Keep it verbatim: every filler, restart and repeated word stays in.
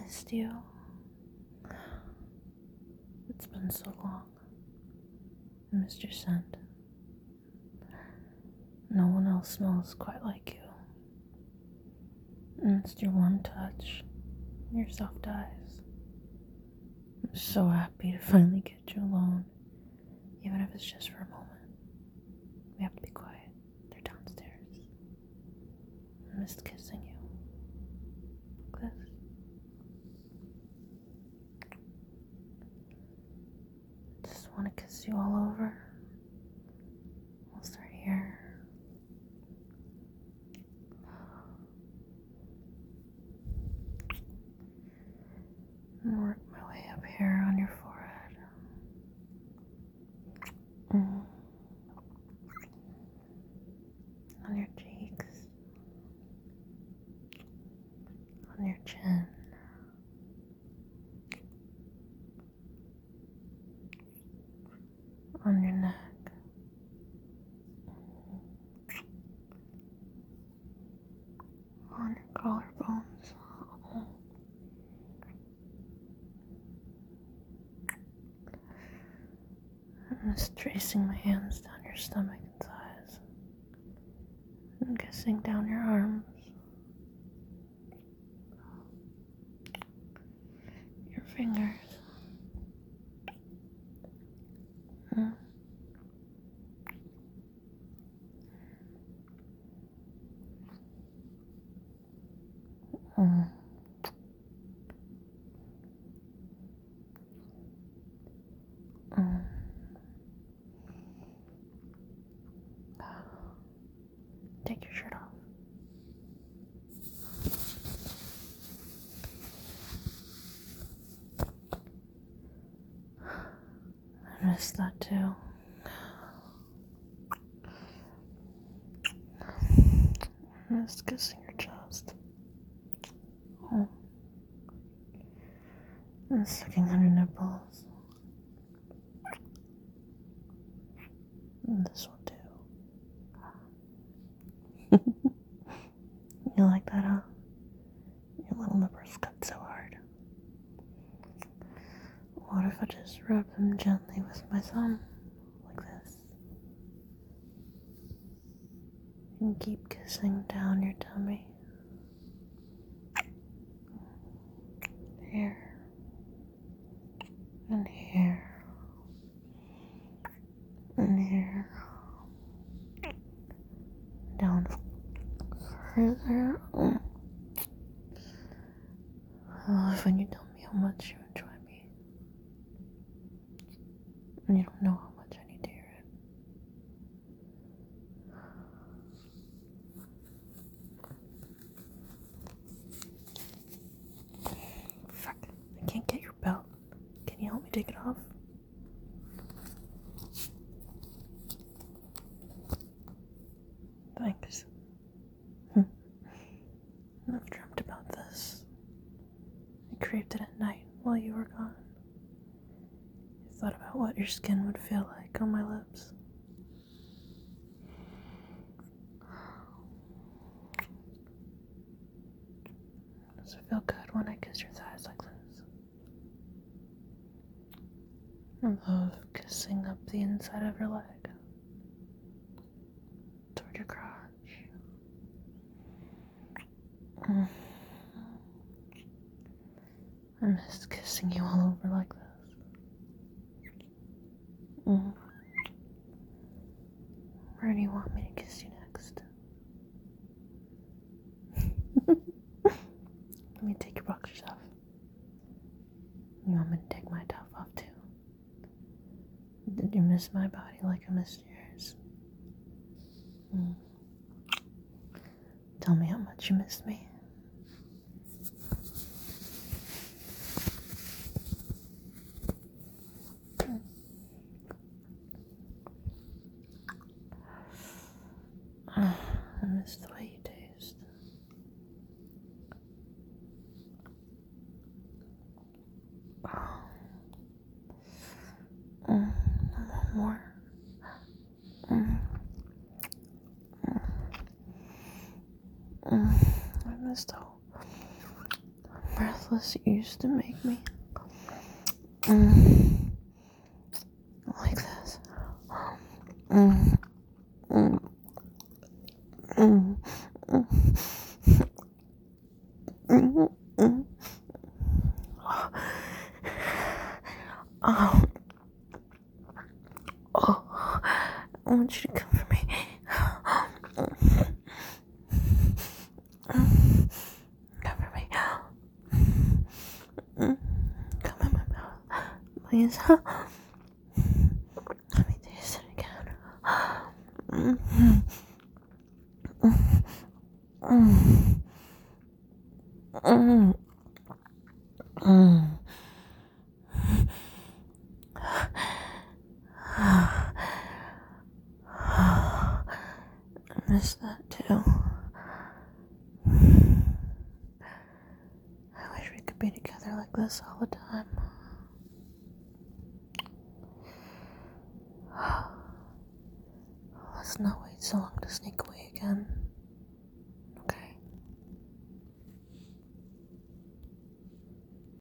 missed you. It's been so long. I missed your scent. No one else smells quite like you. I missed your warm touch, your soft eyes. I'm so happy to finally get you alone, even if it's just for a moment. We have to be quiet. They're downstairs. I missed kissing you. Like this. I just want to kiss you all over. We'll start here. And work my way up here on your forehead. Mm. On your cheeks. On your chin. On your neck. On your collarbones. I'm just tracing my hands down your stomach and thighs. I'm kissing down your arms. Your fingers. Mm. Mm. Mm. Take your shirt off. I missed that too. I missed kissing your chest. Oh. And sucking on your nipples. And this one too. You like that, huh? Your little nipples cut so hard. What if I just rub them gently with my thumb? Like this. And keep kissing down your tummy. Here. And here. And here. Down further. Oh. I love when you tell me how much you enjoy me. And you don't know how much I need to hear it. Fuck. I can't get your belt. Can you help me take it off? Thanks. I've dreamt about this. I craved it at night while you were gone. I thought about what your skin would feel like on my lips. Does it feel good when I kiss your thighs like this? I love kissing up the inside of your leg. Toward your crotch. Mm. I missed kissing you all over like this. Mm. Where do you want me to kiss you next? Let me take your boxers off. You want me to take my top off too? Did you miss my body like I missed yours? Mm. Tell me how much you missed me. I miss the way you taste. Mm, one more. Mm. Mm. Mm. I missed how breathless you used to make me. Mm. Like this. Mm. Mm. Mm. Mm. Mm. Mm. Oh. Oh. I want you to come for me. Come for me. Come in my mouth. Please. Let me taste it again. Mm. Mm. Mm. Mm. I miss that too. I wish we could be together like this all the time. Let's not wait so long to sneak away again.